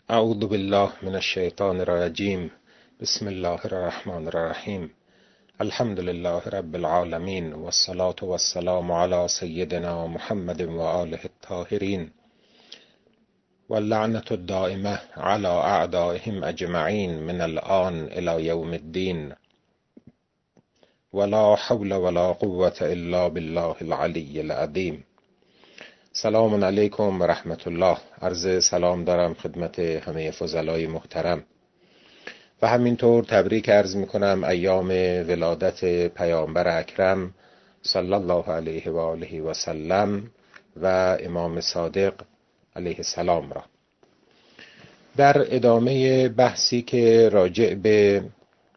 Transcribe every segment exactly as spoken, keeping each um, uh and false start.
اعوذ بالله من الشیطان الرجیم. بسم الله الرحمن الرحیم. الحمد لله رب العالمین والصلاة والسلام علی سیدنا محمد و آله الطاهرین واللعنة الدائمة علی اعدائهم اجمعین من الآن الی یوم الدین ولا حول ولا قوة الا بالله العلی العظیم. سلام علیکم و رحمت الله. عرض سلام دارم خدمت همه فضلای محترم و همینطور تبریک عرض میکنم ایام ولادت پیامبر اکرم صلی الله علیه و آله و سلم و امام صادق علیه السلام را. در ادامه بحثی که راجع به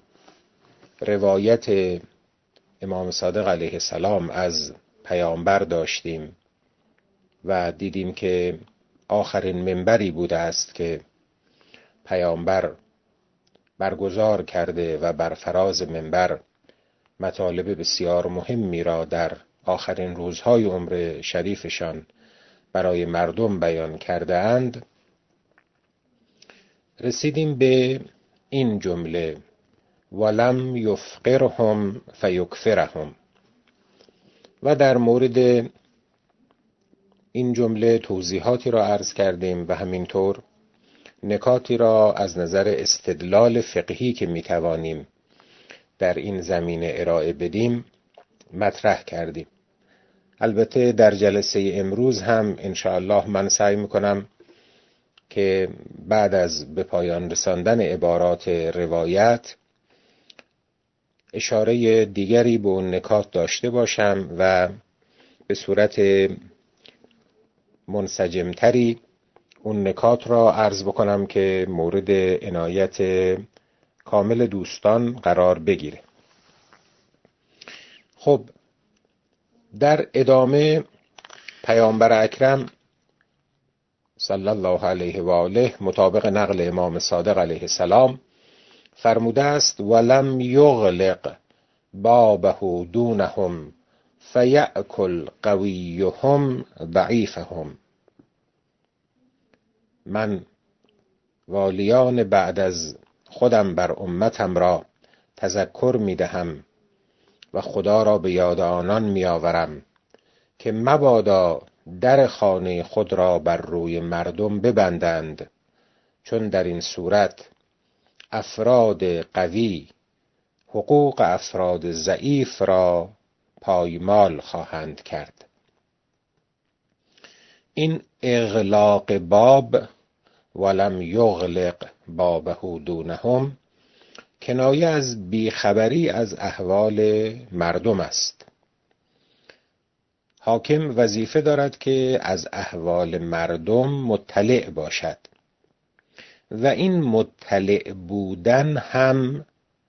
روایت امام صادق علیه السلام از پیامبر داشتیم و دیدیم که آخرین منبری بوده است که پیامبر برگزار کرده و بر فراز منبر مطالب بسیار مهمی را در آخرین روزهای عمر شریفشان برای مردم بیان کرده اند. رسیدیم به این جمله: ولم یفقرهم فیکفرهم، و در مورد این جمله توضیحاتی را عرض کردیم و همینطور نکاتی را از نظر استدلال فقهی که میتوانیم در این زمینه ارائه بدیم مطرح کردیم. البته در جلسه امروز هم انشاءالله من سعی میکنم که بعد از به پایان رساندن عبارات روایت اشاره دیگری به اون نکات داشته باشم و به صورت منسجمتری اون نکات را عرض بکنم که مورد عنایت کامل دوستان قرار بگیره. خب، در ادامه پیامبر اکرم صلی الله علیه و آله مطابق نقل امام صادق علیه السلام فرموده است: ولم یغلق بابه دونهم فیأکل قویهم ضعیفهم. من والیان بعد از خودم بر امتم را تذکر می دهم و خدا را به یاد آنان می آورم که مبادا در خانه خود را بر روی مردم ببندند، چون در این صورت افراد قوی حقوق افراد ضعیف را پایمال خواهند کرد. این اغلاق باب ولم یغلق بابه دونهم کنایه از بیخبری از احوال مردم است. حاکم وظیفه دارد که از احوال مردم مطلع باشد و این مطلع بودن هم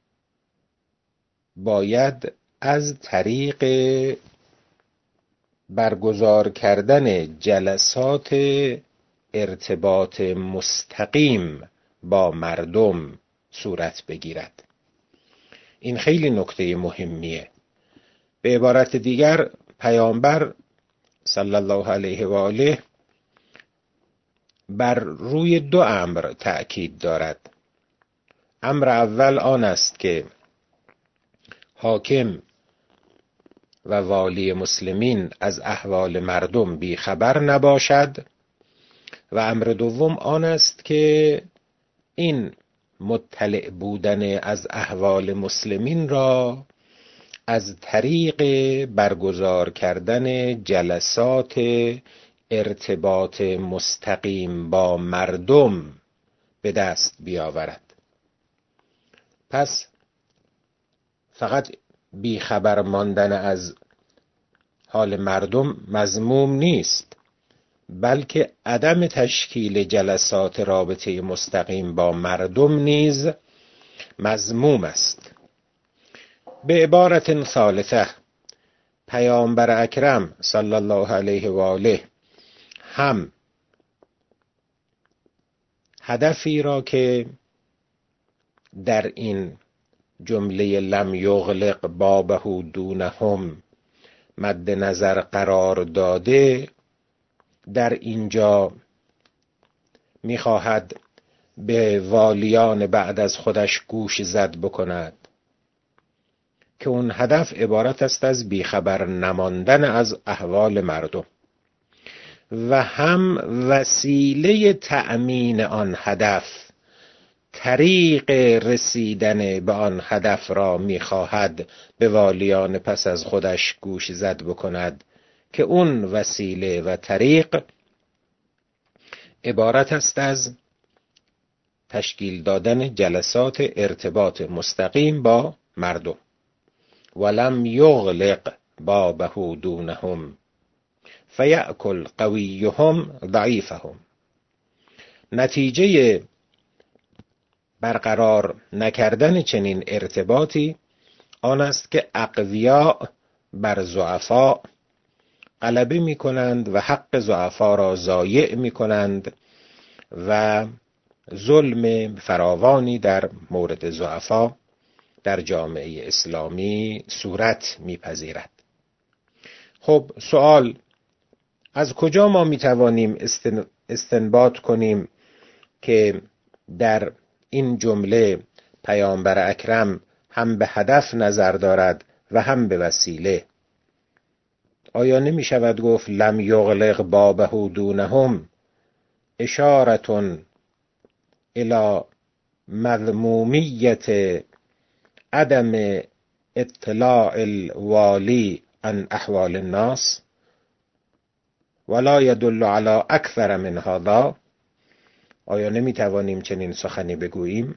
باید از طریق برگزار کردن جلسات ارتباط مستقیم با مردم صورت بگیرد. این خیلی نکته مهمیه. به عبارت دیگر پیامبر صلی الله علیه و آله بر روی دو امر تأکید دارد. امر اول آن است که حاکم و والی مسلمین از احوال مردم بیخبر نباشد و امر دوم آن است که این مطلع بودن از احوال مسلمین را از طریق برگزار کردن جلسات ارتباط مستقیم با مردم به دست بیاورد. پس فقط بیخبر ماندن از حال مردم مذموم نیست، بلکه عدم تشکیل جلسات رابطه مستقیم با مردم نیز مذموم است. به عبارت ثالثه، پیامبر اکرم صلی الله علیه و آله هم هدفی را که در این جمله لم یغلق بابه دونهم مد نظر قرار داده، در اینجا میخواهد به والیان بعد از خودش گوش زد بکند که اون هدف عبارت است از بیخبر نماندن از احوال مردم و هم وسیله تأمین آن هدف، طریق رسیدن به آن هدف را می‌خواهد به والیان پس از خودش گوش زد بکند که اون وسیله و طریق عبارت است از تشکیل دادن جلسات ارتباط مستقیم با مردم. ولم یغلق بابه دونهم فیأکل قویهم ضعیفهم. نتیجه برقرار نکردن چنین ارتباطی آن است که اقویا بر ضعفا غلبه می کنند و حق ضعفا را ضایع می کنند و ظلم فراوانی در مورد ضعفا در جامعه اسلامی صورت میپذیرد. خب سوال، از کجا ما میتوانیم استن... استنباط کنیم که در این جمله پیامبر اکرم هم به هدف نظر دارد و هم به وسیله؟ آیا نمی شود گفت لم یغلق بابه دونهم اشارتون الی مذمومیت عدم اطلاع الوالی عن احوال الناس ولا يدل على اکثر من هذا؟ آیا نمی توانیم چنین سخنی بگوییم؟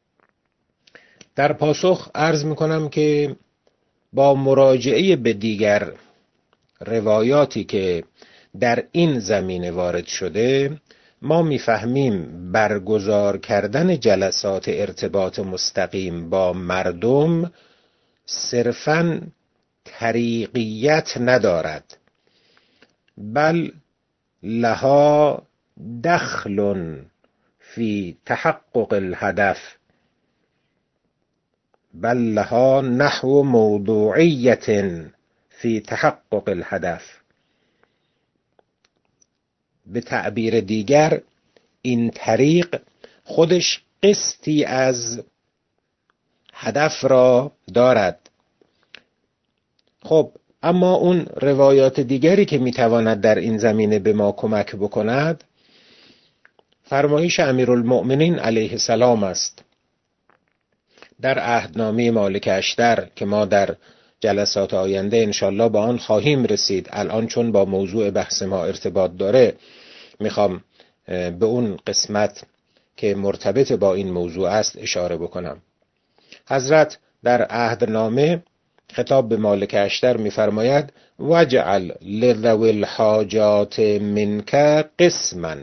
در پاسخ عرض می کنم که با مراجعه به دیگر روایاتی که در این زمینه وارد شده ما میفهمیم برگزار کردن جلسات ارتباط مستقیم با مردم صرفاً طریقیت ندارد، بل لها دخل فی تحقق الهدف، بل لها نحو موضوعیت فی تحقق الهدف. به تعبیر دیگر این طریق خودش قسطی از هدف را دارد. خب اما اون روایات دیگری که میتواند در این زمینه به ما کمک بکند فرمایش امیرالمؤمنین علیه السلام است در عهدنامه مالک اشتر که ما در جلسات آینده انشالله با آن خواهیم رسید. الان چون با موضوع بحث ما ارتباط داره میخوام به اون قسمت که مرتبط با این موضوع است اشاره بکنم. حضرت در عهدنامه خطاب به مالک اشتر میفرماید وجعل لذوی الحاجات منک قسما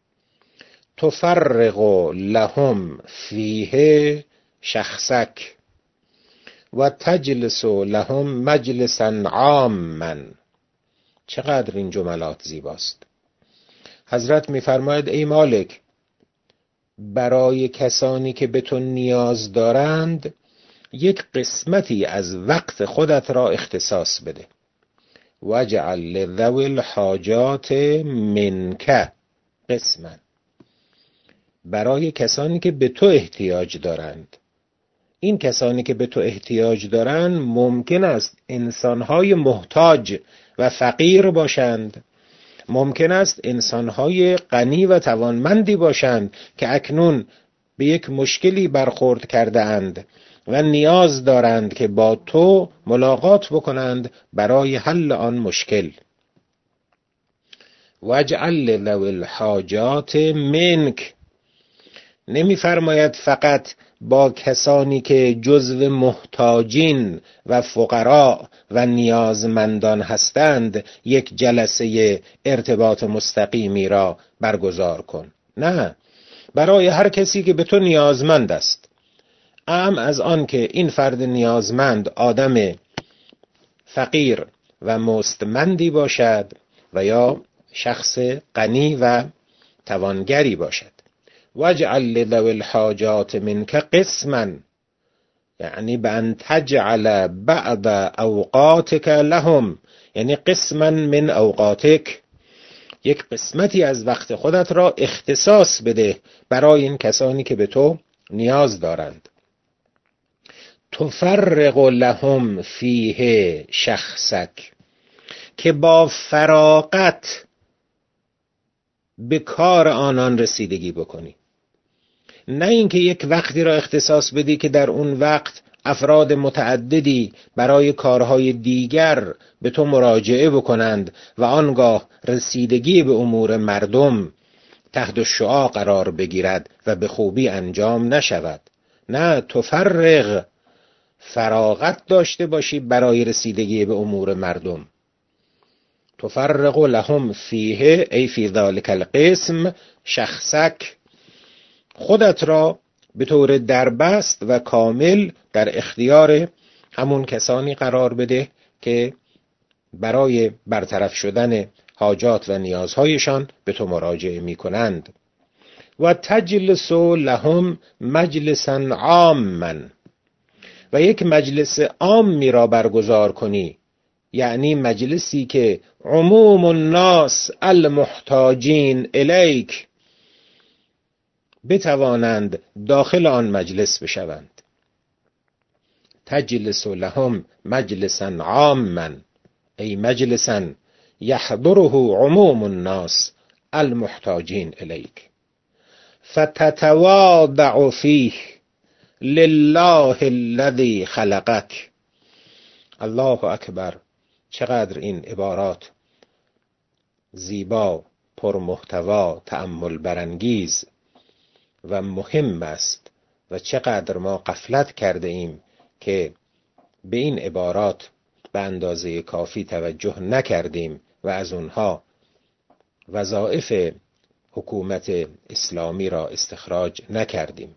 تفرق لهم فیه شخصک و تجلس لهم مجلسا عاما. چقدر این جملات زیباست. حضرت میفرماید ای مالک، برای کسانی که به تو نیاز دارند یک قسمتی از وقت خودت را اختصاص بده. وجعل لذوی الحاجات منک قسما، برای کسانی که به تو احتیاج دارند. این کسانی که به تو احتیاج دارند ممکن است انسانهای محتاج و فقیر باشند، ممکن است انسانهای غنی و توانمندی باشند که اکنون به یک مشکلی برخورد کرده اند و نیاز دارند که با تو ملاقات بکنند برای حل آن مشکل. واجعل لذوی الحاجات منک، نمی فرماید فقط با کسانی که جزو محتاجین و فقرا و نیازمندان هستند یک جلسه ارتباط مستقیمی را برگزار کن. نه، برای هر کسی که به تو نیازمند است، اعم از آن که این فرد نیازمند آدم فقیر و مستمندی باشد و یا شخص غنی و توانگری باشد. واجعل لذوی الحاجات منک قسما، یعنی بأن تجعل بعض اوقاتک لهم، یعنی قسما من اوقاتک یک قسمتی از وقت خودت را اختصاص بده برای این کسانی که به تو نیاز دارند. تفرغ لهم فیه شخصک، که با فراغت به کار آنان رسیدگی بکنی. نه اینکه یک وقتی را اختصاص بدی که در اون وقت افراد متعددی برای کارهای دیگر به تو مراجعه بکنند و آنگاه رسیدگی به امور مردم تحت الشعاع قرار بگیرد و به خوبی انجام نشود. نه، تفرغ، فراغت داشته باشی برای رسیدگی به امور مردم. تفرغ لهم فیه ای فی ذلک القسم شخصک، خودت را به طور دربست و کامل در اختیار همون کسانی قرار بده که برای برطرف شدن حاجات و نیازهایشان به تو مراجعه می کنند. و تجلس لهم مجلسا عاما، و یک مجلس عامی را برگزار کنی، یعنی مجلسی که عموم الناس المحتاجین الیک بتوانند داخل آن مجلس بشوند. تجلس لهم مجلسا عاما ای مجلسا یحضره عموم الناس المحتاجین الیک، فتتواضع فیه لله الذی خلقک. الله اکبر، چقدر این عبارات زیبا، پرمحتوا، تأمل برانگیز و مهم است و چقدر ما غفلت کرده ایم که به این عبارات به اندازه کافی توجه نکردیم و از اونها وظایف حکومت اسلامی را استخراج نکردیم.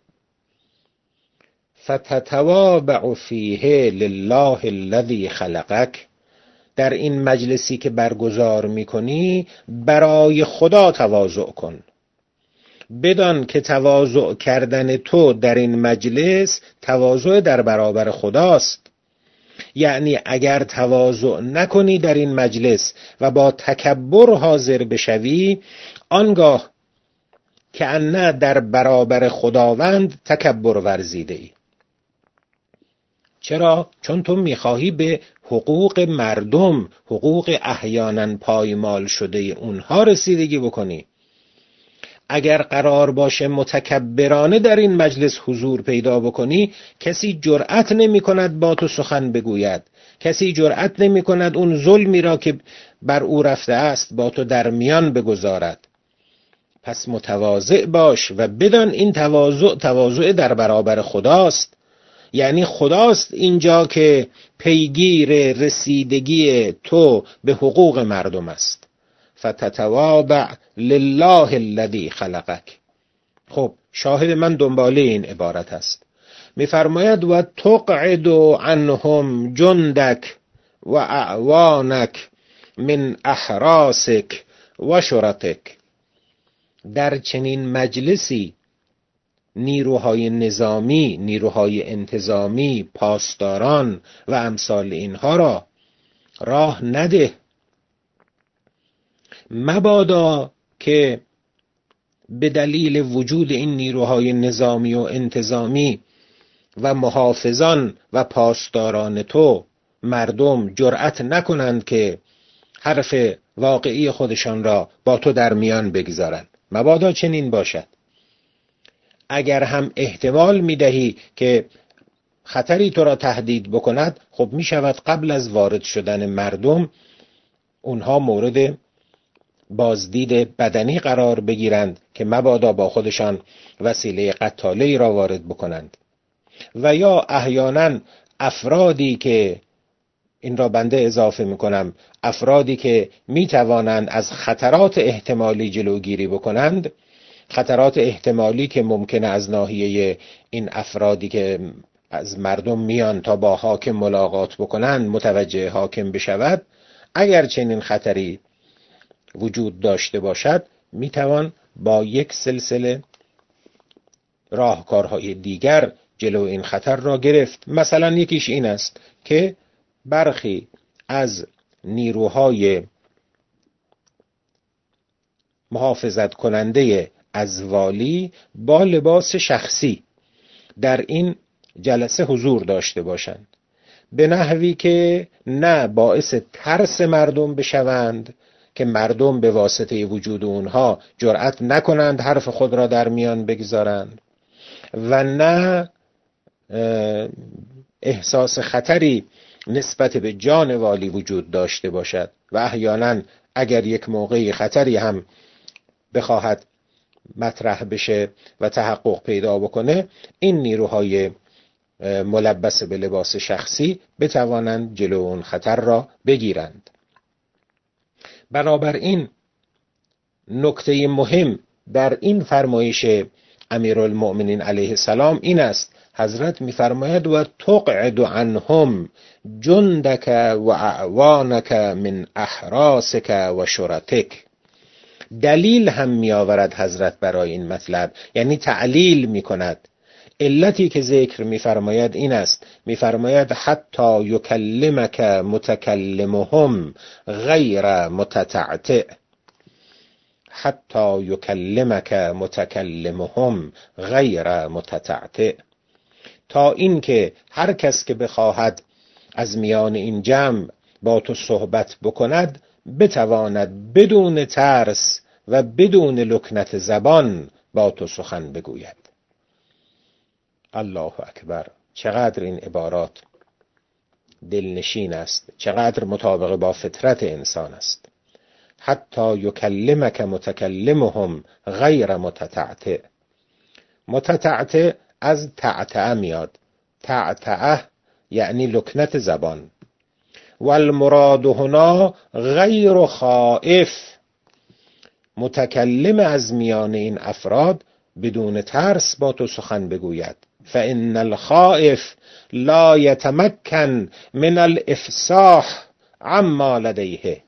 فتتواضع فیه لله الذی خلقک، در این مجلسی که برگزار میکنی برای خدا تواضع کن. بدان که تواضع کردن تو در این مجلس تواضع در برابر خداست. یعنی اگر تواضع نکنی در این مجلس و با تکبر حاضر بشوی، آنگاه که نه در برابر خداوند تکبر ورزیده ای. چرا؟ چون تو میخواهی به حقوق مردم، حقوق احیانا پایمال شده اونها رسیدگی بکنی. اگر قرار باشه متکبرانه در این مجلس حضور پیدا بکنی، کسی جرأت نمی کند با تو سخن بگوید، کسی جرأت نمی کند اون ظلمی را که بر او رفته است با تو در میان بگذارد. پس متواضع باش و بدان این تواضع تواضع در برابر خداست. یعنی خداست اینجا که پیگیر رسیدگی تو به حقوق مردم است. فتتواضع لله الذی خلقک. خب شاهد من دنباله این عبارت است. میفرماید و تقعد عنهم جندک و اعوانک من احراسک و شرطک. در چنین مجلسی نیروهای نظامی، نیروهای انتظامی، پاسداران و امثال اینها را راه نده. مبادا که به دلیل وجود این نیروهای نظامی و انتظامی و محافظان و پاسداران تو مردم جرأت نکنند که حرف واقعی خودشان را با تو در میان بگذارند. مبادا چنین باشد. اگر هم احتمال میدهی که خطری تو را تهدید بکند، خب می شود قبل از وارد شدن مردم اونها مورد بازدید بدنی قرار بگیرند که مبادا با خودشان وسیله قتاله را وارد بکنند. و یا احیانا افرادی که این را بنده اضافه میکنم، افرادی که می توانند از خطرات احتمالی جلوگیری بکنند، خطرات احتمالی که ممکنه از ناحیه این افرادی که از مردم میان تا با حاکم ملاقات بکنند متوجه حاکم بشود، اگر چنین خطری وجود داشته باشد میتوان با یک سلسله راهکارهای دیگر جلو این خطر را گرفت. مثلا یکیش این است که برخی از نیروهای محافظت کننده از والی با لباس شخصی در این جلسه حضور داشته باشند، به نحوی که نه باعث ترس مردم بشوند که مردم به واسطه وجود اونها جرأت نکنند حرف خود را در میان بگذارند و نه احساس خطری نسبت به جان والی وجود داشته باشد و احیانا اگر یک موقعی خطری هم بخواهد مطرح بشه و تحقق پیدا بکنه، این نیروهای ملبس به لباس شخصی بتوانند جلو اون خطر را بگیرند. بنابراین نکته مهم در این فرمایش امیرالمؤمنین علیه السلام این است، حضرت می‌فرماید و تقعد عنهم جندک و اعوانک من احراسک و شرطک. دلیل هم می‌آورد حضرت برای این مطلب، یعنی تعلیل می‌کند. علتی که ذکر می‌فرماید این است، می‌فرماید حتی یکلمک متکلمهم غیر متتعتع، حتی یکلمک متکلمهم غیر متتعتع، تا این که هر کس که بخواهد از میان این جمع با تو صحبت بکند بتواند بدون ترس و بدون لکنت زبان با تو سخن بگوید. الله اکبر، چقدر این عبارات دلنشین است، چقدر مطابق با فطرت انسان است. حتی یکلمک متکلمهم غیر متتعتع. متتعتع از تعتع میاد، تعتع یعنی لکنت زبان. والمراد هنا غیر خائف، متکلم از میان این افراد بدون ترس با تو سخن بگوید. فإن الخائف لا يتمكن من الافصاح عما لدیه.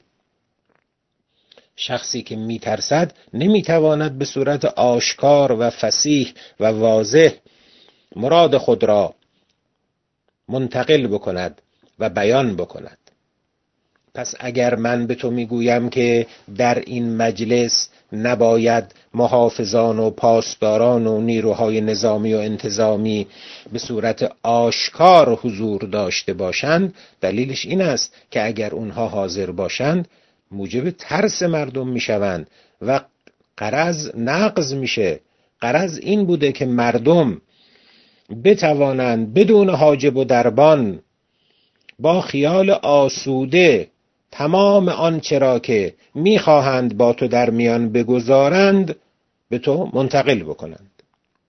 شخصی که میترسد نمیتواند به صورت آشکار و فصیح و واضح مراد خود را منتقل بکند و بیان بکند. پس اگر من به تو میگویم که در این مجلس نباید محافظان و پاسداران و نیروهای نظامی و انتظامی به صورت آشکار حضور داشته باشند، دلیلش این است که اگر اونها حاضر باشند موجب ترس مردم میشوند و غرض نقض میشه. غرض این بوده که مردم بتوانند بدون حاجب و دربان با خیال آسوده تمام آنچه را که میخواهند با تو در میان بگذارند به تو منتقل بکنند.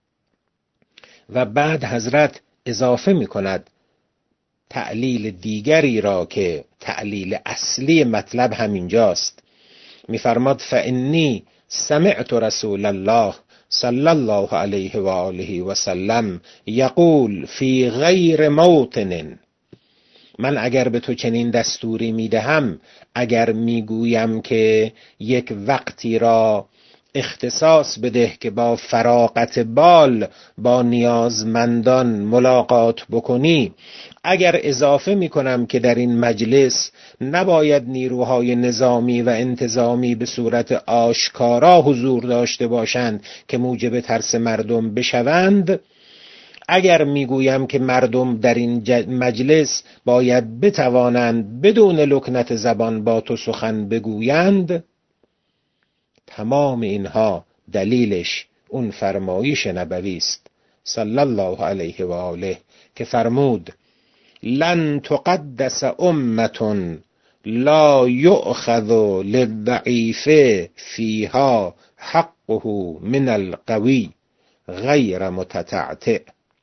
و بعد حضرت اضافه میکند تعلیل دیگری را که تعلیل اصلی مطلب همینجاست. میفرماد فانی سمعت رسول الله صلی الله علیه و آله و سلم یقول فی غیر موطن. من اگر به تو چنین دستوری میدهم، اگر میگویم که یک وقتی را اختصاص بده که با فراغت بال با نیازمندان ملاقات بکنی، اگر اضافه میکنم که در این مجلس نباید نیروهای نظامی و انتظامی به صورت آشکارا حضور داشته باشند که موجب ترس مردم بشوند، اگر میگویم که مردم در این مجلس باید بتوانند بدون لکنت زبان با تو سخن بگویند، تمام اینها دلیلش اون فرمایش نبوی است صلی الله علیه و آله که فرمود لن تقدس امة لا یؤخذ للضعیف فیها حقه من القوی غیر متتعتع.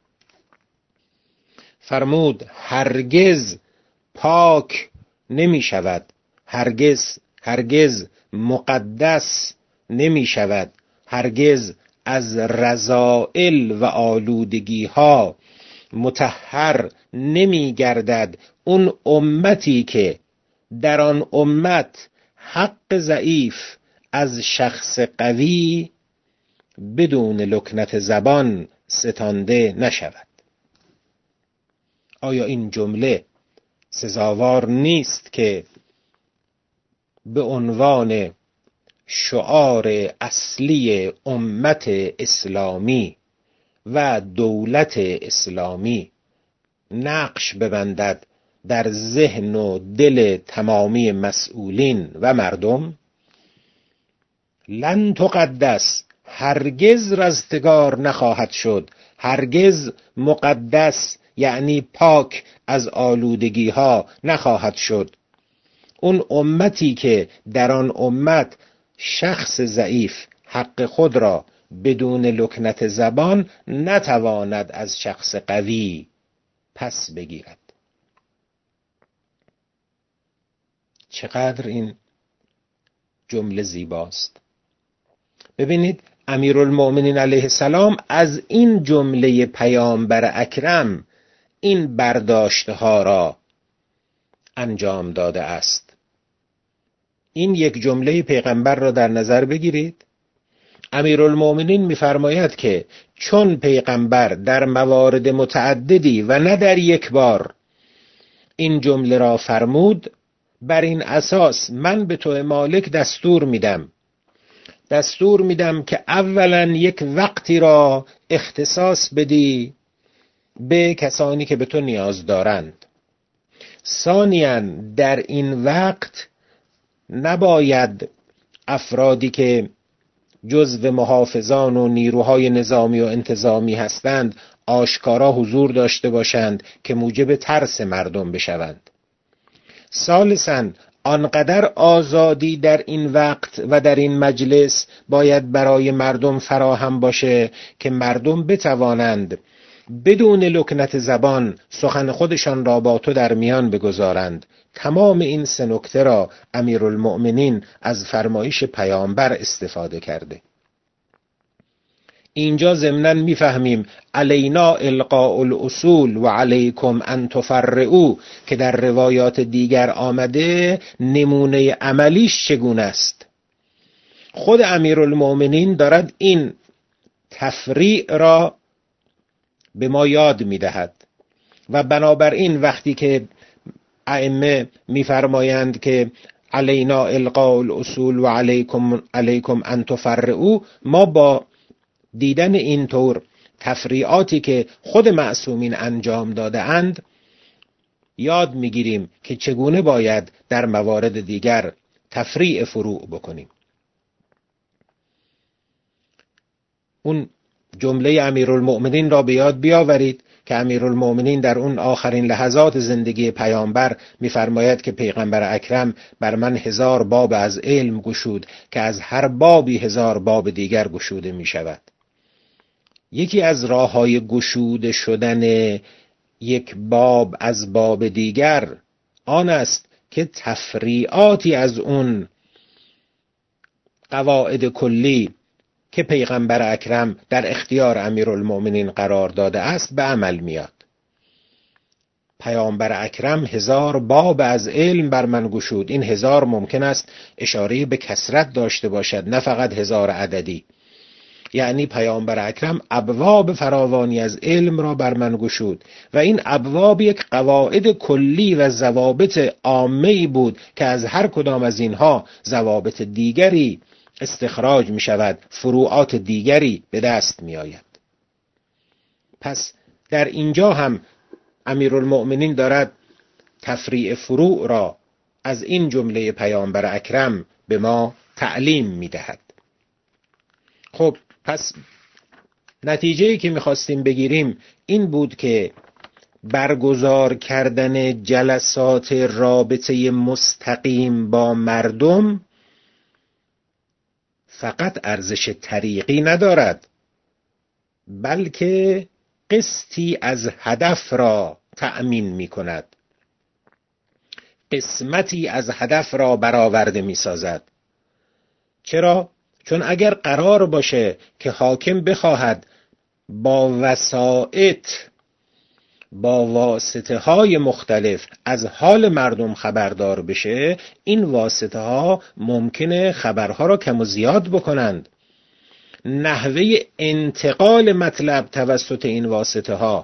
فرمود هرگز پاک نمی شود، هرگز هرگز مقدس نمی شود، هرگز از رذائل و آلودگی ها مطهر نمی گردد اون امتی که در آن امت حق ضعیف از شخص قوی بدون لکنت زبان ستانده نشود. آیا این جمله سزاوار نیست که به عنوان شعار اصلی امت اسلامی و دولت اسلامی نقش ببندد در ذهن و دل تمامی مسئولین و مردم، لن تقدس، هرگز رستگار نخواهد شد، هرگز مقدس یعنی پاک از آلودگی ها نخواهد شد. اون امتی که در آن امت شخص ضعیف حق خود را بدون لکنت زبان نتواند از شخص قوی پس بگیرد. چقدر این جمله زیباست. ببینید امیرالمؤمنین علیه السلام از این جمله پیامبر اکرم این برداشتها را انجام داده است. این یک جمله پیغمبر را در نظر بگیرید. امیرالمؤمنین می‌فرماید که چون پیغمبر در موارد متعددی و نه در یک بار این جمله را فرمود، بر این اساس من به تو مالک دستور میدم دستور میدم که اولا یک وقتی را اختصاص بدی به کسانی که به تو نیاز دارند. ثانیاً در این وقت نباید افرادی که جزو محافظان و نیروهای نظامی و انتظامی هستند آشکارا حضور داشته باشند که موجب ترس مردم بشوند. ثالثاً آنقدر آزادی در این وقت و در این مجلس باید برای مردم فراهم باشه که مردم بتوانند بدون لکنت زبان سخن خودشان را با تو در میان بگذارند. تمام این سه نکته را امیرالمؤمنین از فرمایش پیامبر استفاده کرده. اینجا ضمناً میفهمیم علینا القاء الاصول و علیکم ان تفرعوا که در روایات دیگر آمده نمونه عملیش چگونه است. خود امیرالمؤمنین دارد این تفریع را به ما یاد میدهد و بنابراین وقتی که ائمه میفرمایند که علینا القاء الاصول و علیکم علیکم ان تفرعوا، ما با دیدن اینطور تفریعاتی که خود معصومین انجام داده اند یاد میگیریم که چگونه باید در موارد دیگر تفریع فروع بکنیم. اون جمله امیرالمؤمنین را به یاد بیاورید که امیرالمؤمنین در اون آخرین لحظات زندگی پیامبر می‌فرماید که پیغمبر اکرم بر من هزار باب از علم گشود که از هر بابی هزار باب دیگر گشوده می‌شود. یکی از راه‌های گشوده شدن یک باب از باب دیگر آن است که تفریعاتی از اون قواعد کلی که پیغمبر اکرم در اختیار امیرالمؤمنین قرار داده است به عمل میاد. پیامبر اکرم هزار باب از علم بر من گشود. این هزار ممکن است اشاره به کثرت داشته باشد، نه فقط هزار عددی. یعنی پیامبر اکرم ابواب فراوانی از علم را بر من گشود و این ابواب یک قواعد کلی و ضوابط عامه‌ای بود که از هر کدام از اینها ضوابط دیگری استخراج می شود، فروعات دیگری به دست می آید. پس در اینجا هم امیرالمؤمنین دارد تفریع فروع را از این جمله پیامبر اکرم به ما تعلیم می دهد. خب پس نتیجه‌ای که می خواستیم بگیریم این بود که برگزار کردن جلسات رابطه مستقیم با مردم فقط ارزش طریقی ندارد، بلکه قسطی از هدف را تأمین می کند، قسمتی از هدف را برآورده می سازد. چرا؟ چون اگر قرار باشه که حاکم بخواهد با وسائط با واسطه های مختلف از حال مردم خبردار بشه، این واسطه ها ممکنه خبرها را کم و زیاد بکنند. نحوه انتقال مطلب توسط این واسطه ها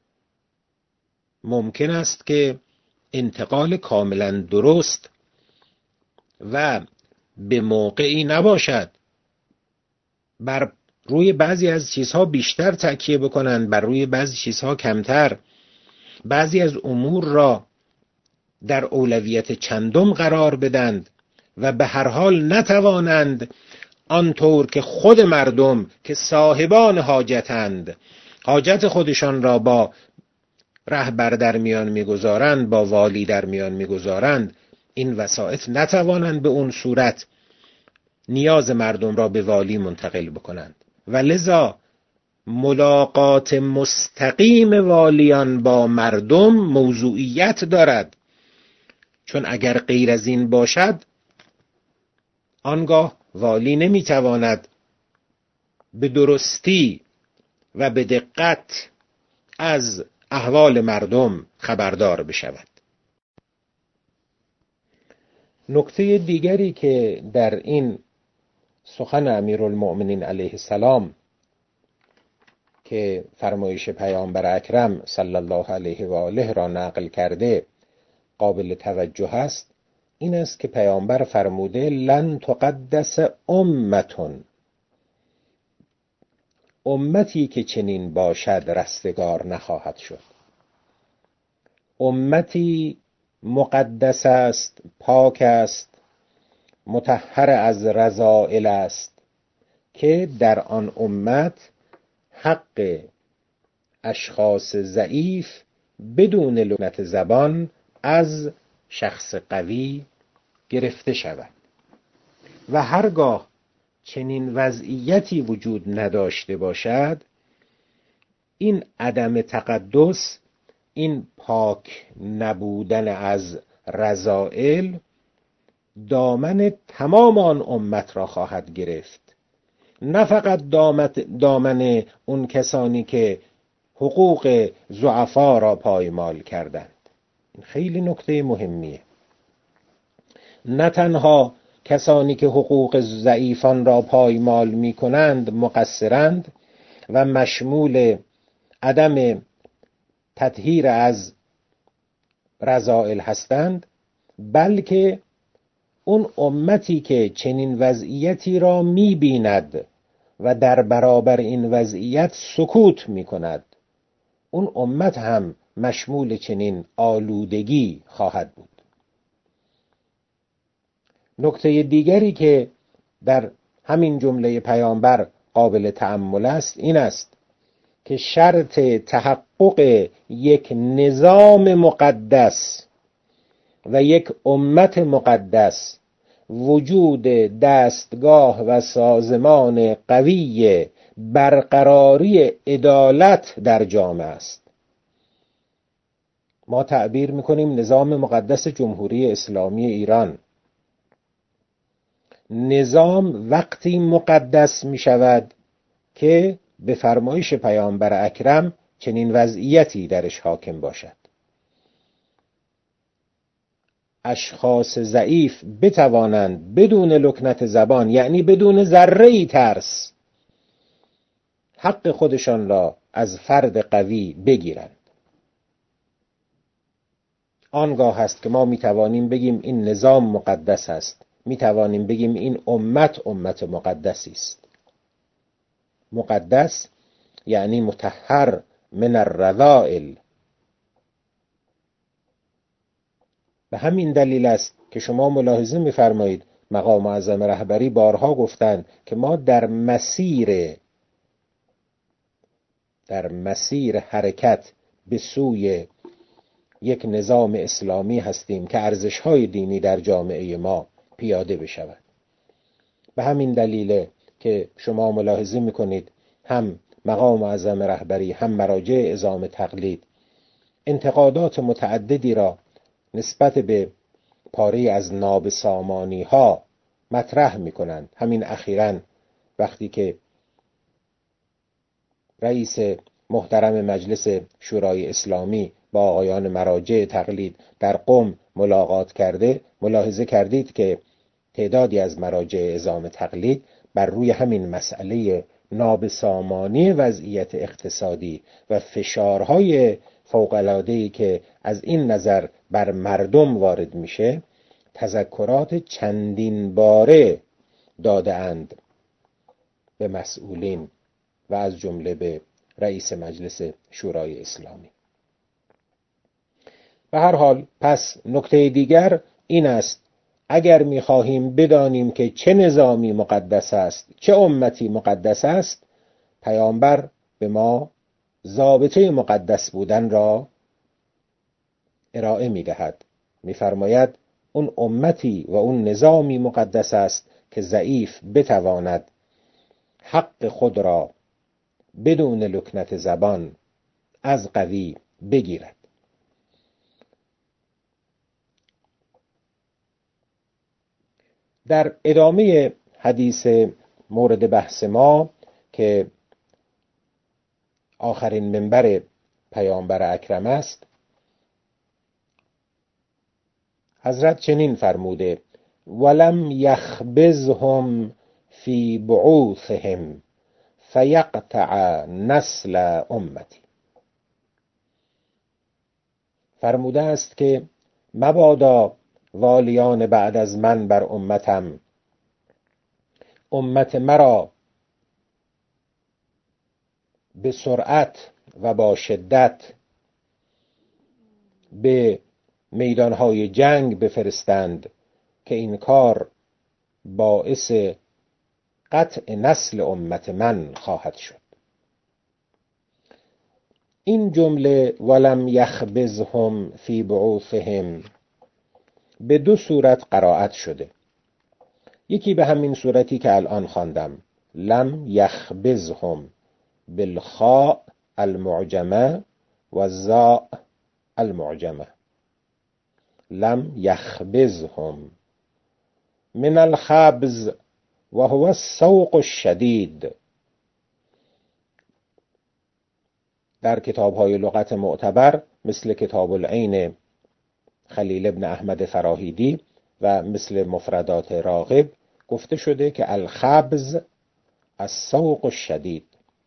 ممکن است که انتقال کاملا درست و به موقعی نباشد، بر روی بعضی از چیزها بیشتر تکیه بکنند، بر روی بعضی چیزها کمتر، بعضی از امور را در اولویت چندم قرار بدند و به هر حال نتوانند آنطور که خود مردم که صاحبان حاجتند حاجت خودشان را با رهبر در میان میگذارند، با والی در میان میگذارند، این وسائط نتوانند به اون صورت نیاز مردم را به والی منتقل بکنند و لذا ملاقات مستقیم والیان با مردم موضوعیت دارد، چون اگر غیر از این باشد آنگاه والی نمیتواند به درستی و به دقت از احوال مردم خبردار بشود. نکته دیگری که در این سخن امیرالمؤمنین علیه السلام که فرمایش پیامبر اکرم صلی الله علیه و آله را نقل کرده قابل توجه است، این است که پیامبر فرموده لن تقدس امتون، امتی که چنین باشد رستگار نخواهد شد. امتی مقدس است، پاک است، مطهر از رذائل است که در آن امت حق اشخاص ضعیف بدون لعنت زبان از شخص قوی گرفته شود و هرگاه چنین وضعیتی وجود نداشته باشد، این عدم تقدس، این پاک نبودن از رذائل دامن تمام آن امت را خواهد گرفت، نه فقط دامن اون کسانی که حقوق ضعفا را پایمال کردند. این خیلی نکته مهمیه. نه تنها کسانی که حقوق ضعیفان را پایمال می کنند مقصرند و مشمول عدم تطهیر از رذائل هستند، بلکه اون امتی که چنین وضعیتی را می بیند و در برابر این وضعیت سکوت می کند، اون امت هم مشمول چنین آلودگی خواهد بود. نکته دیگری که در همین جمله پیامبر قابل تأمل است این است که شرط تحقق یک نظام مقدس و یک امت مقدس وجود دستگاه و سازمان قوی برقراری عدالت در جامعه است. ما تعبیر می‌کنیم نظام مقدس جمهوری اسلامی ایران. نظام وقتی مقدس می شود که به فرمایش پیامبر اکرم چنین وضعیتی درش حاکم باشد. اشخاص ضعیف بتوانند بدون لکنت زبان، یعنی بدون ذره‌ای ترس، حق خودشان را از فرد قوی بگیرند. آنگاه است که ما می توانیم بگیم این نظام مقدس است، می توانیم بگیم این امت امت مقدسی است. مقدس یعنی مطهر من الرذائل. به همین دلیل است که شما ملاحظه می‌فرمایید مقام معظم رهبری بارها گفتند که ما در مسیر در مسیر حرکت به سوی یک نظام اسلامی هستیم که ارزش‌های دینی در جامعه ما پیاده بشود. به همین دلیل که شما ملاحظه می‌کنید هم مقام معظم رهبری هم مراجع عظام تقلید انتقادات متعددی را نسبت به پاره از نابسامانی ها مطرح می کنند. همین اخیراً وقتی که رئیس محترم مجلس شورای اسلامی با آقایان مراجع تقلید در قم ملاقات کرده، ملاحظه کردید که تعدادی از مراجع عظام تقلید بر روی همین مسئله نابسامانی وضعیت اقتصادی و فشارهای فوق‌العاده‌ای که از این نظر بر مردم وارد میشه تذکرات چندین باره داده اند به مسئولین و از جمله به رئیس مجلس شورای اسلامی. به هر حال پس نکته دیگر این است اگر می‌خواهیم بدانیم که چه نظامی مقدس است، چه امتی مقدس است، پیامبر به ما ضابطه مقدس بودن را ارائه می‌دهد. می‌فرماید اون امتی و اون نظامی مقدس است که ضعیف بتواند حق خود را بدون لکنت زبان از قوی بگیرد. در ادامه حدیث مورد بحث ما که آخرین منبر پیامبر اکرم است، حضرت چنین فرموده: ولم یخبزهم فی بعوثهم فیقطع نسل امتی. فرموده است که مبادا والیان بعد از من بر امتم امت مرا به سرعت و با شدت به میدانهای جنگ بفرستند که این کار باعث قطع نسل امت من خواهد شد. این جمله ولم یخبزهم فی بعوثهم به دو صورت قرائت شده. یکی به همین صورتی که الان خواندم، لم یخبزهم بالخاء المعجمه و الزاء المعجمه، لم یخبزهم من الخبز و هو السوق الشدید. در کتاب‌های لغت معتبر مثل کتاب العین خلیل ابن احمد فراهیدی و مثل مفردات راغب گفته شده که الخبز السوق الشدید.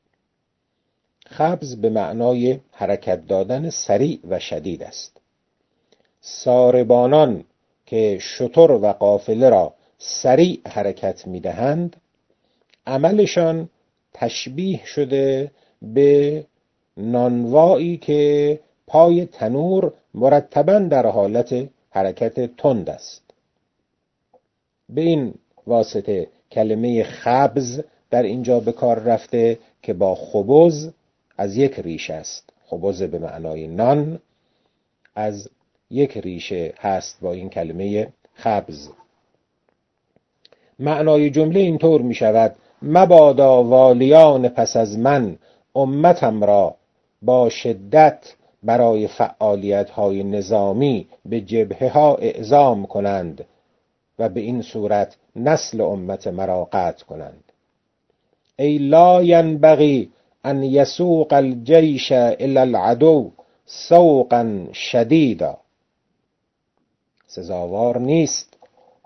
خبز به معنای حرکت دادن سریع و شدید است. ساربانان که شتر و قافله را سریع حرکت می‌دهند، عملشان تشبیه شده به نانوایی که پای تنور مرتباً در حالت حرکت تند است. به این واسطه کلمه خبز در اینجا به کار رفته که با خبز از یک ریشه است. خبز به معنای نان از یک ریشه هست با این کلمه خبز. معنای جمله اینطور می شود: مبادا والیان پس از من امتم را با شدت برای فعالیت‌های نظامی به جبهه‌ها اعزام کنند و به این صورت نسل امت مرا قطع کنند. ای لا ینبغی ان یسوق الجیش الی العدو سوقا شدیدا. سزاوار نیست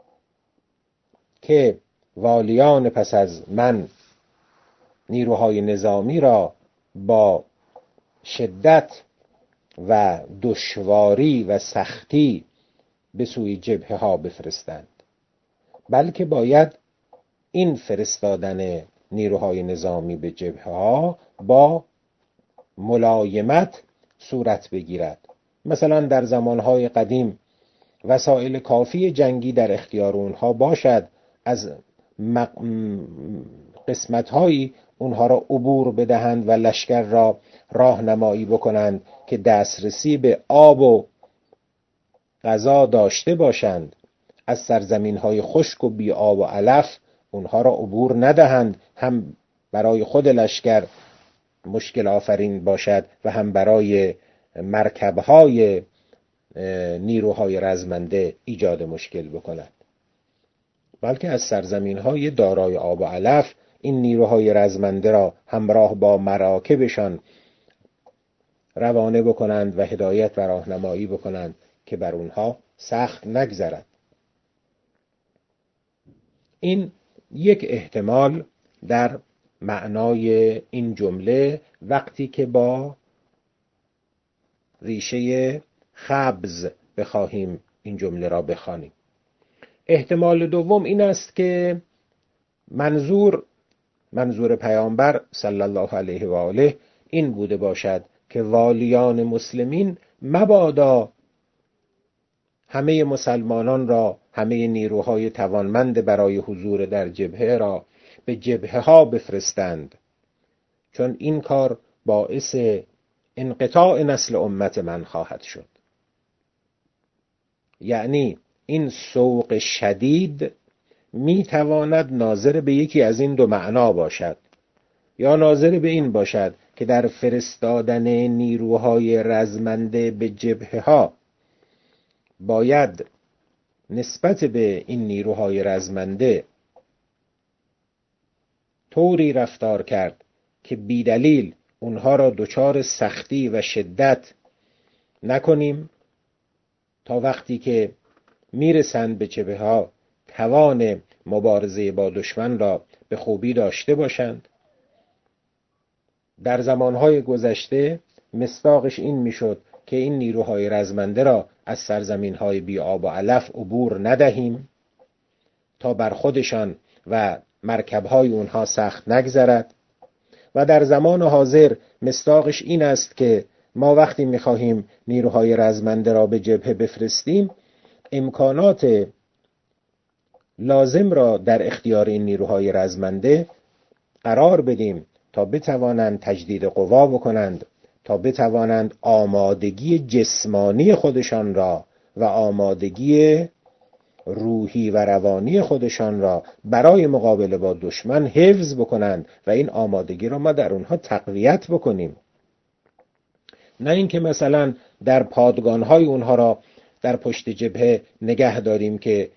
که والیان پس از من نیروهای نظامی را با شدت و دشواری و سختی به سوی جبهه ها بفرستند، بلکه باید این فرستادن نیروهای نظامی به جبهه ها با ملایمت صورت بگیرد. مثلا در زمانهای قدیم وسایل کافی جنگی در اختیار اونها باشد، از قسمت‌هایی اونها را عبور بدهند و لشکر را راهنمایی بکنند که دسترسی به آب و غذا داشته باشند، از سرزمین‌های خشک و بی آب و علف اونها را عبور ندهند، هم برای خود لشکر مشکل آفرین باشد و هم برای مرکب‌های نیروهای رزمنده ایجاد مشکل بکند، بلکه از سرزمین‌های دارای آب و علف این نیروهای رزمنده را همراه با مراکبشان روانه بکنند و هدایت و راهنمایی بکنند که بر اونها سخت نگذرد. این یک احتمال در معنای این جمله وقتی که با ریشه خبز بخواهیم این جمله را بخوانیم. احتمال دوم این است که منظور منظور پیامبر صلی الله علیه و آله این بوده باشد که والیان مسلمین مبادا همه مسلمانان را، همه نیروهای توانمند برای حضور در جبهه را به جبهه ها بفرستند، چون این کار باعث انقطاع نسل امت من خواهد شد. یعنی این سوق شدید می تواند ناظر به یکی از این دو معنا باشد، یا ناظر به این باشد که در فرستادن نیروهای رزمنده به جبهه ها باید نسبت به این نیروهای رزمنده طوری رفتار کرد که بیدلیل اونها را دچار سختی و شدت نکنیم، تا وقتی که میرسند به جبهه ها توان مبارزه با دشمن را به خوبی داشته باشند. در زمانهای گذشته مصداقش این میشد که این نیروهای رزمنده را از سرزمینهای بی آب و علف عبور ندهیم تا بر خودشان و مرکبهای اونها سخت نگذرد، و در زمان حاضر مصداقش این است که ما وقتی میخواهیم نیروهای رزمنده را به جبهه بفرستیم امکانات لازم را در اختیار این نیروهای رزمنده قرار بدیم تا بتوانند تجدید قوا بکنند، تا بتوانند آمادگی جسمانی خودشان را و آمادگی روحی و روانی خودشان را برای مقابله با دشمن حفظ بکنند و این آمادگی را ما در اونها تقویت بکنیم. نه اینکه مثلا در پادگانهای اونها را در پشت جبهه نگه داریم که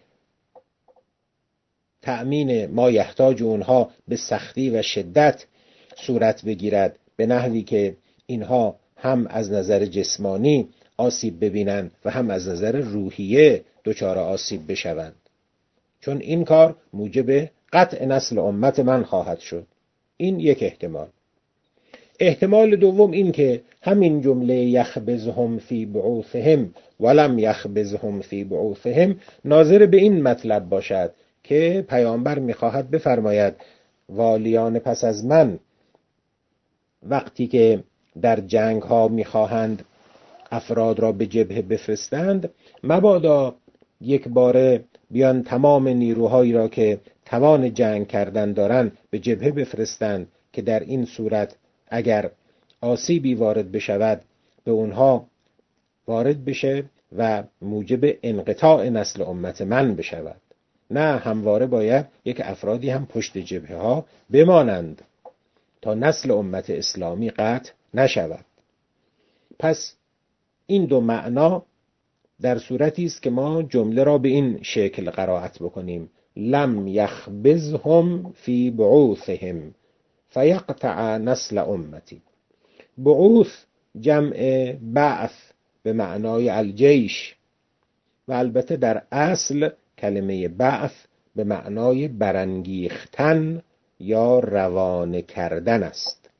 تأمین ما یحتاج اونها به سختی و شدت صورت بگیرد، به نحوی که اینها هم از نظر جسمانی آسیب ببینند و هم از نظر روحیه دچار آسیب بشوند، چون این کار موجب قطع نسل امت من خواهد شد. این یک احتمال. احتمال دوم این که همین جمله یخبزهم فی بعوثهم ولم یخبزهم فی بعوثهم ناظر به این مطلب باشد که پیامبر میخواهد بفرماید والیان پس از من وقتی که در جنگ ها میخواهند افراد را به جبهه بفرستند مبادا یک باره بیان تمام نیروهایی را که توان جنگ کردن دارن به جبهه بفرستند که در این صورت اگر آسیبی وارد بشود به اونها وارد بشه و موجب انقطاع نسل امت من بشود. نه، همواره باید یک افرادی هم پشت جبهه ها بمانند تا نسل امت اسلامی قطع نشود. پس این دو معنا در صورتی است که ما جمله را به این شکل قرائت بکنیم: لم یخبزهم فی بعوثهم فیقطع نسل امتی. بعوث جمع بعث به معنای الجیش، و البته در اصل کلمه بعث به معنای برانگیختن یا روانه کردن است.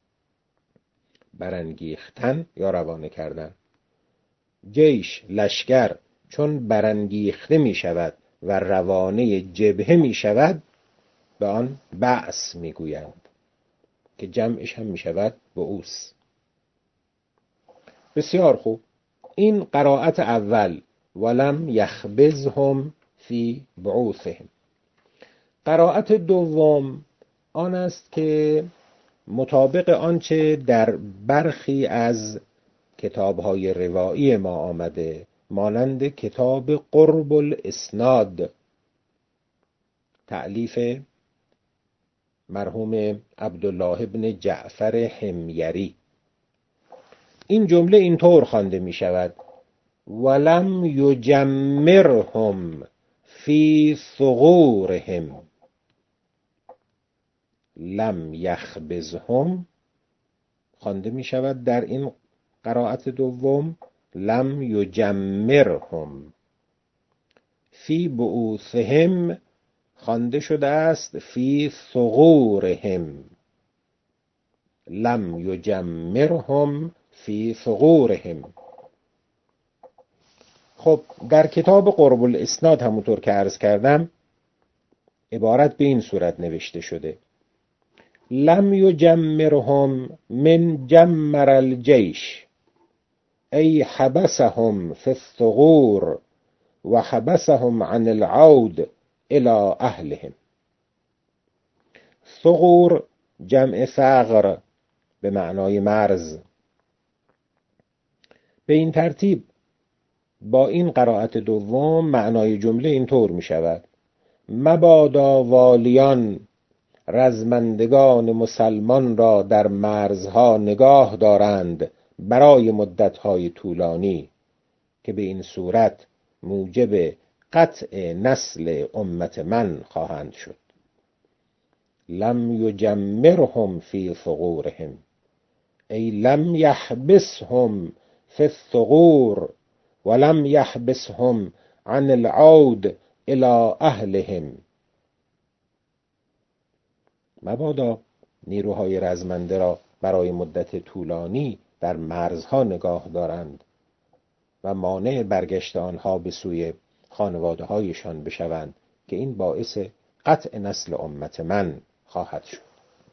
برانگیختن یا روانه کردن. جیش، لشکر، چون برانگیخته می شود و روانه جبهه می شود به آن بعث می گویند که جمعش هم می شود بعوث. بسیار خوب. این قرائت اول ولم یخبزهم فی بعوثهم. قرائت دوم آن است که مطابق آنچه در برخی از کتاب‌های روایی ما آمده، مانند کتاب قرب الاسناد تألیف مرحوم عبدالله بن جعفر حمیری، این جمله اینطور خوانده می شود: ولم یجمرهم فی ثغورهم. لم یخبزهم خوانده می شود در این قرائت دوم لم یجمرهم. فی بعوثهم خوانده شده است فی ثغورهم. لم یجمرهم فی ثغورهم. خب در کتاب قرب الاسناد همونطور که عرض کردم عبارت به این صورت نوشته شده: لم یجمرهم من جمر الجیش ای حبسهم فی الثغور و حبسهم عن العود الى اهلهم. ثغور جمع ثغر به معنای مرز. به این ترتیب با این قرائت دوم معنای جمله اینطور می شود: مبادا والیان رزمندگان مسلمان را در مرزها نگاه دارند برای مدتهای طولانی که به این صورت موجب قطع نسل امت من خواهند شد. لم یجمرهم فی ثغورهم ای لم یحبسهم فی الثغور ولم یحبسهم عن العود الى اهلهم. مبادا نیروهای رزمنده را برای مدت طولانی در مرزها نگاه دارند و مانع برگشت آنها به سوی خانواده هایشان بشوند که این باعث قطع نسل امت من خواهد شد.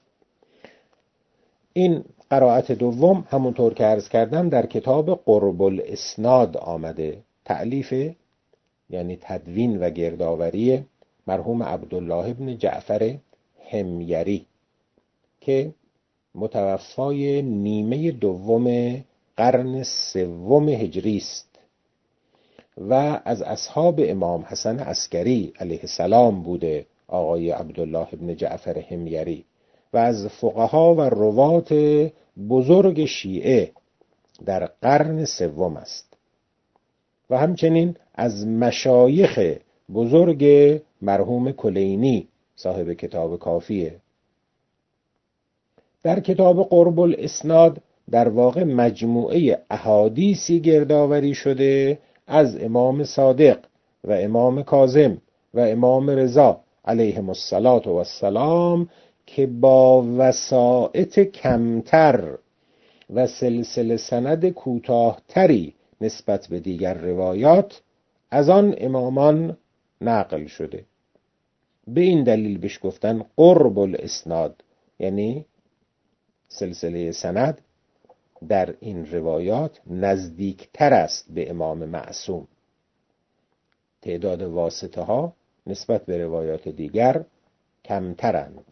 این قرائت دوم همونطور که عرض کردم در کتاب قرب الاسناد آمده، تألیف یعنی تدوین و گردآوری مرحوم عبدالله ابن جعفر حمیری که متوفای نیمه دوم قرن سوم هجری است و از اصحاب امام حسن عسکری علیه السلام بوده آقای عبدالله ابن جعفر حمیری و از فقها و روات بزرگ شیعه در قرن سوم است و همچنین از مشایخ بزرگ مرحوم کلینی صاحب کتاب کافیه. در کتاب قرب الاسناد در واقع مجموعه احادیثی گردآوری شده از امام صادق و امام کاظم و امام رضا علیهم السلام که با وسائط کمتر و سلسله سند کوتاه‌تری نسبت به دیگر روایات از آن امامان نقل شده. به این دلیل بهش گفتن قرب الاسناد، یعنی سلسله سند در این روایات نزدیکتر است به امام معصوم. تعداد واسطه ها نسبت به روایات دیگر کمترند.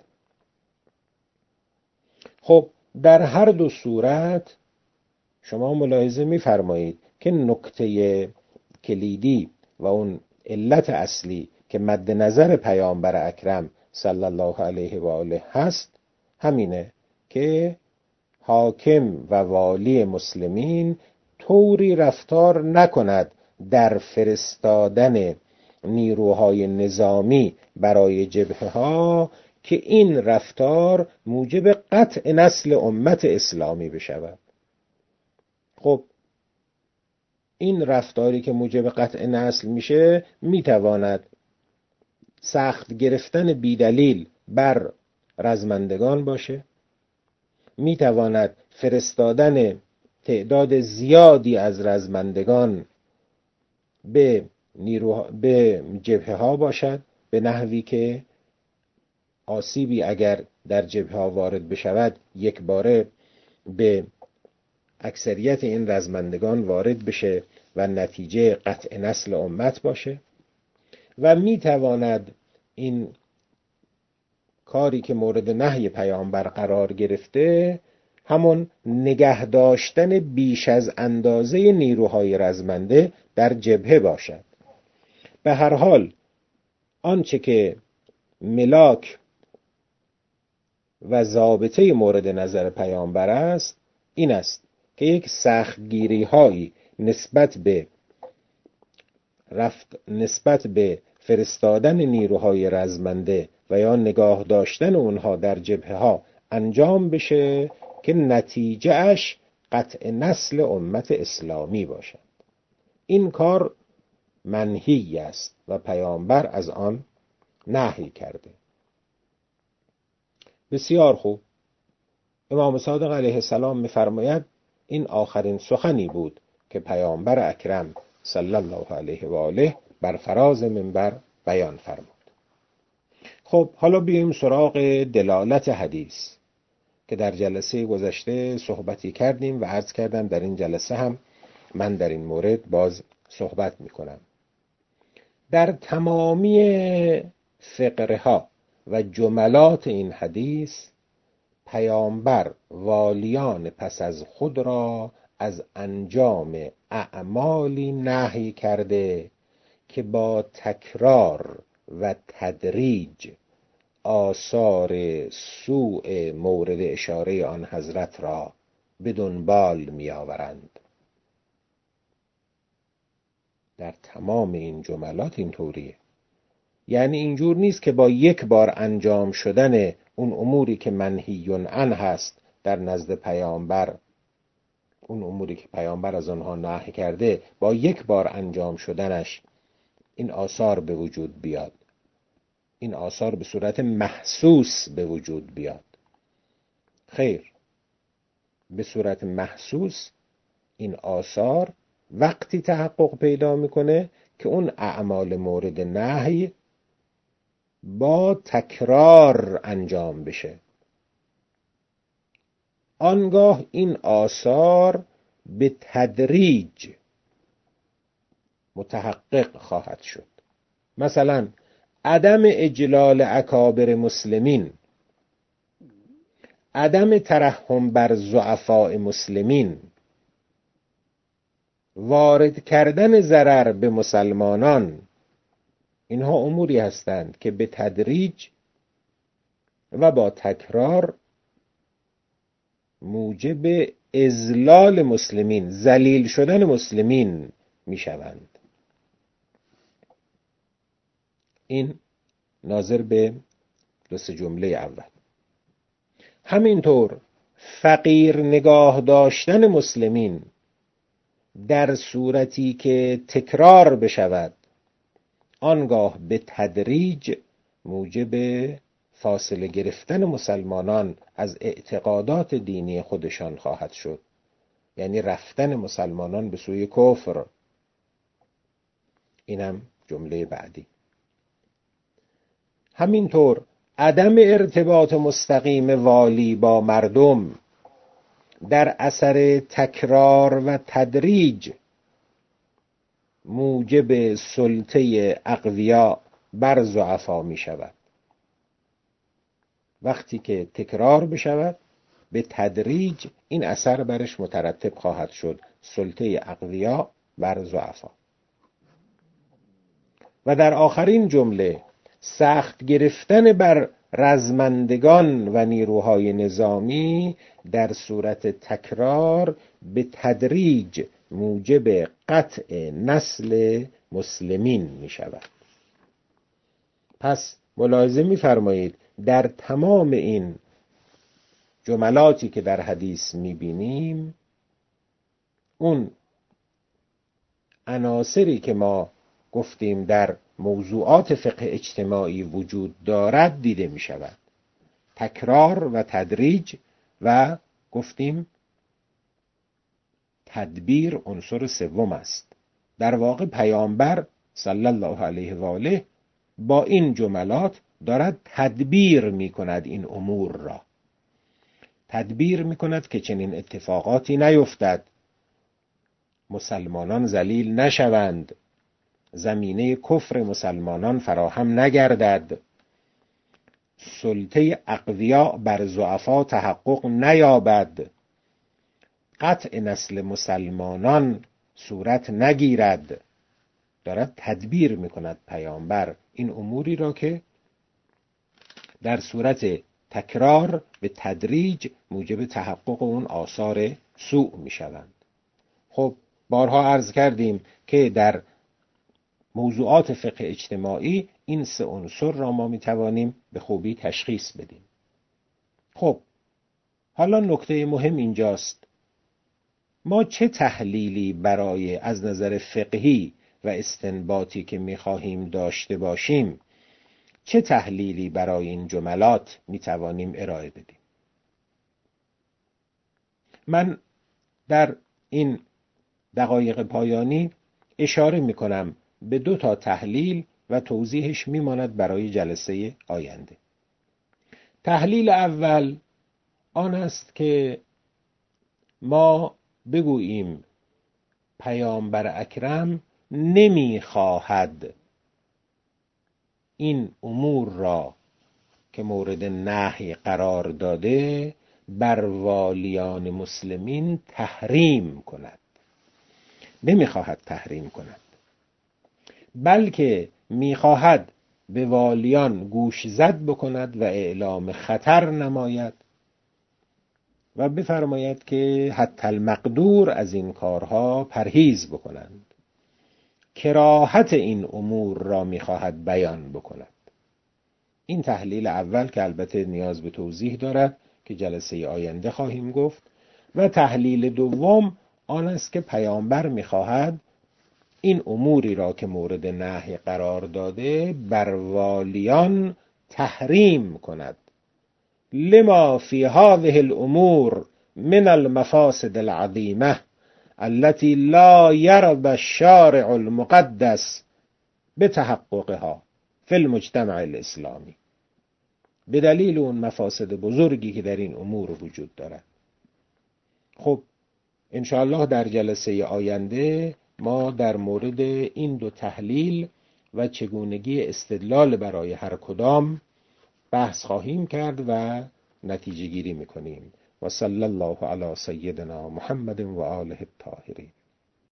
خب در هر دو صورت شما ملاحظه می‌فرمایید که نکته کلیدی و اون علت اصلی که مد نظر پیامبر اکرم صلی الله علیه و آله هست همینه که حاکم و والی مسلمین طوری رفتار نکند در فرستادن نیروهای نظامی برای جبهه ها که این رفتار موجب قطع نسل امت اسلامی بشود. خب این رفتاری که موجب قطع نسل میشه میتواند سخت گرفتن بیدلیل بر رزمندگان باشه، میتواند فرستادن تعداد زیادی از رزمندگان به نیرو به جبهه ها باشد، به نحوی که آسیبی اگر در جبهه ها وارد بشود یک باره به اکثریت این رزمندگان وارد بشه و نتیجه قطع نسل امت باشه. و میتواند این کاری که مورد نهی پیامبر قرار گرفته همون نگه داشتن بیش از اندازه نیروهای رزمنده در جبهه باشد. به هر حال آنچه که ملاک و ضابطه مورد نظر پیامبر است این است که یک سختگیری هایی نسبت به رفت نسبت به فرستادن نیروهای رزمنده و یا نگاه داشتن اونها در جبهه ها انجام بشه که نتیجه اش قطع نسل امت اسلامی باشد. این کار منهی است و پیامبر از آن نهی کرده. بسیار خوب. امام صادق علیه السلام می‌فرماید این آخرین سخنی بود که پیامبر اکرم صلی الله علیه و آله بر فراز منبر بیان فرمود. خب حالا بیایم سراغ دلالت حدیث که در جلسه گذشته صحبتی کردیم و عرض کردم در این جلسه هم من در این مورد باز صحبت میکنم. در تمامی فقره ها و جملات این حدیث پیامبر والیان پس از خود را از انجام اعمالی نهی کرده که با تکرار و تدریج آثار سوء مورد اشاره آن حضرت را به دنبال می آورند. در تمام این جملات اینطوریه. یعنی اینجور نیست که با یک بار انجام شدن اون اموری که منهی عنه هست در نزد پیامبر، اون اموری که پیامبر از آنها نهی کرده، با یک بار انجام شدنش این آثار به وجود بیاد، این آثار به صورت محسوس به وجود بیاد. خیر، به صورت محسوس این آثار وقتی تحقق پیدا میکنه که اون اعمال مورد نهی با تکرار انجام بشه. آنگاه این آثار به تدریج متحقق خواهد شد. مثلا عدم اجلال اکابر مسلمین، عدم ترحم بر ضعفاء مسلمین، وارد کردن ضرر به مسلمانان، اینها اموری هستند که به تدریج و با تکرار موجب اذلال مسلمین، ذلیل شدن مسلمین می شوند. این ناظر به دو سه جمله اول. همینطور فقیر نگاه داشتن مسلمین در صورتی که تکرار بشود، آنگاه به تدریج موجب فاصله گرفتن مسلمانان از اعتقادات دینی خودشان خواهد شد، یعنی رفتن مسلمانان به سوی کفر. اینم جمله بعدی. همینطور عدم ارتباط مستقیم والی با مردم در اثر تکرار و تدریج موجب سلطه اقویا بر ضعفا می شود. وقتی که تکرار بشود به تدریج این اثر برش مترتب خواهد شد، سلطه اقویا بر ضعفا. و در آخرین جمله سخت گرفتن بر رزمندگان و نیروهای نظامی در صورت تکرار به تدریج موجب قطع نسل مسلمین می شود. پس ملاحظه می فرمایید در تمام این جملاتی که در حدیث می بینیم، اون عناصری که ما گفتیم در موضوعات فقه اجتماعی وجود دارد دیده می شود. تکرار و تدریج و گفتیم تدبیر عنصر سوم است. در واقع پیامبر صلی الله علیه و آله با این جملات دارد تدبیر می کند این امور را. تدبیر می کند که چنین اتفاقاتی نیفتد، مسلمانان ذلیل نشوند، زمینه کفر مسلمانان فراهم نگردد، سلطه اقویا بر ضعفا تحقق نیابد، قطع نسل مسلمانان صورت نگیرد. دارد تدبیر میکند پیامبر این اموری را که در صورت تکرار به تدریج موجب تحقق اون آثار سوء میشوند. خب بارها عرض کردیم که در موضوعات فقه اجتماعی این سه عنصر را ما میتوانیم به خوبی تشخیص بدیم. خب حالا نکته مهم اینجاست، ما چه تحلیلی برای از نظر فقهی و استنباطی که میخواهیم داشته باشیم، چه تحلیلی برای این جملات میتوانیم ارائه بدیم؟ من در این دقایق پایانی اشاره میکنم به دو تا تحلیل و توضیحش میماند برای جلسه آینده. تحلیل اول آن است که ما بگوییم پیامبر اکرم نمیخواهد این امور را که مورد نهی قرار داده بر والیان مسلمین تحریم کند. نمیخواهد تحریم کند، بلکه میخواهد به والیان گوش زد بکند و اعلام خطر نماید و بفرماید که حتی المقدور از این کارها پرهیز بکنند. کراهت این امور را میخواهد بیان بکند. این تحلیل اول که البته نیاز به توضیح دارد که جلسه آینده خواهیم گفت. و تحلیل دوم آن است که پیامبر میخواهد این اموری را که مورد نهی قرار داده بر والیان تحریم کند. لما فی هذه الامور من المفاسد العظیمه التي لا يرضى الشارع المقدس بتحققها فی المجتمع الاسلامی. به دلیل اون مفاسد بزرگی که در این امور وجود دارد. خب انشاءالله در جلسه آینده ما در مورد این دو تحلیل و چگونگی استدلال برای هر کدام بحث خواهیم کرد و نتیجه گیری میکنیم. و صلی الله علی سیدنا محمد و آله الطاهرین.